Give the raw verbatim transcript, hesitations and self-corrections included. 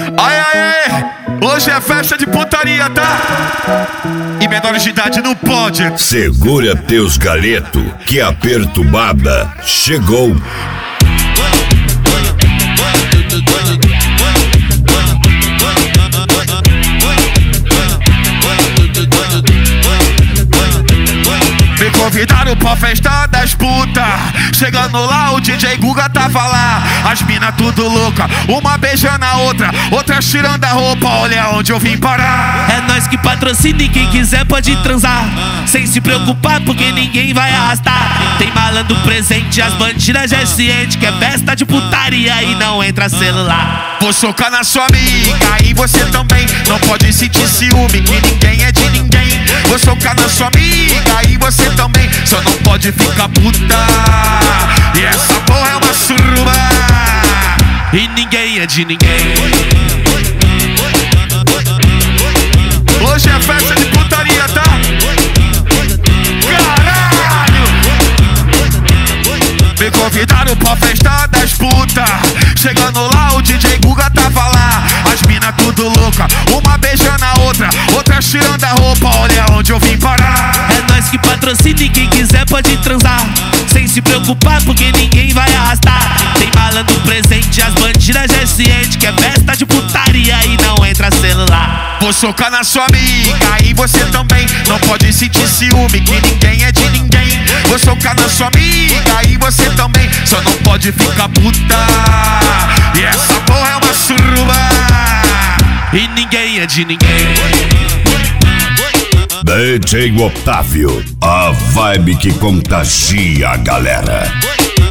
Ai, ai, ai, hoje é festa de putaria, tá? E menores de idade não pode. Segura teus galetos, que a perturbada chegou. Me convidaram pra festa das putas. Chegando lá, o D J Guga tava lá. As mina tudo louca, uma beijando a outra, outra tirando a roupa. Olha onde eu vim parar. É nós que patrocina e quem quiser pode transar, sem se preocupar porque ninguém vai arrastar. Tem malandro presente, as bandidas já é ciente que é festa de putaria e não entra celular. Vou socar na sua amiga e você também. Não pode sentir ciúme que ninguém é de ninguém. Vou socar na sua amiga e você também. Só não pode ficar puta. E essa porra é uma suruba. E ninguém é de ninguém. Hoje é festa de putaria, tá? Caralho! Me convidaram pra festa das putas. Chegando lá, o D J Guga tava lá. As mina tudo louca, uma beijando a outra, outra tirando a roupa. Olha onde eu vim parar. É nós que patrocina e quem quiser pode transar, sem se preocupar porque ninguém vai arrastar. Tem malandro presente, as bandidas já é ciente que é festa de putaria e não entra celular. Vou socar na sua amiga e você também. Não pode sentir ciúme que ninguém é de ninguém. Vou socar na sua amiga e você também. Só não pode ficar puta. E essa porra é uma suruba. E ninguém é de ninguém. D J Otávio, a vibe que contagia a galera.